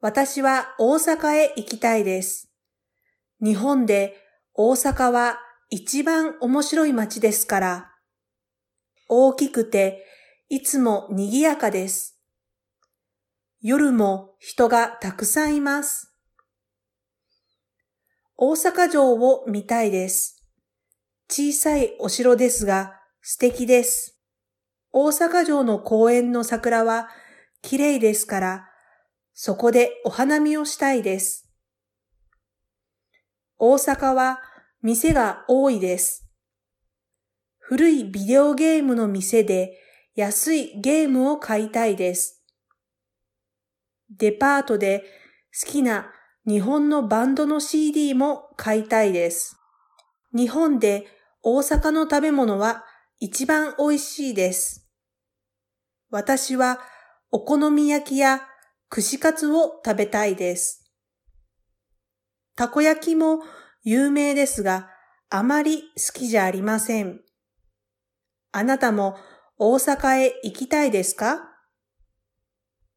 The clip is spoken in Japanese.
私は大阪へ行きたいです。日本で大阪は一番面白い街ですから。大きくていつも賑やかです。夜も人がたくさんいます。大阪城を見たいです。小さいお城ですが素敵です。大阪城の公園の桜は綺麗ですから、そこでお花見をしたいです。大阪は店が多いです。古いビデオゲームの店で安いゲームを買いたいです。デパートで好きな日本のバンドの CD も買いたいです。日本で大阪の食べ物は一番美味しいです。私はお好み焼きや串カツを食べたいです。たこ焼きも有名ですが、あまり好きじゃありません。あなたも大阪へ行きたいですか？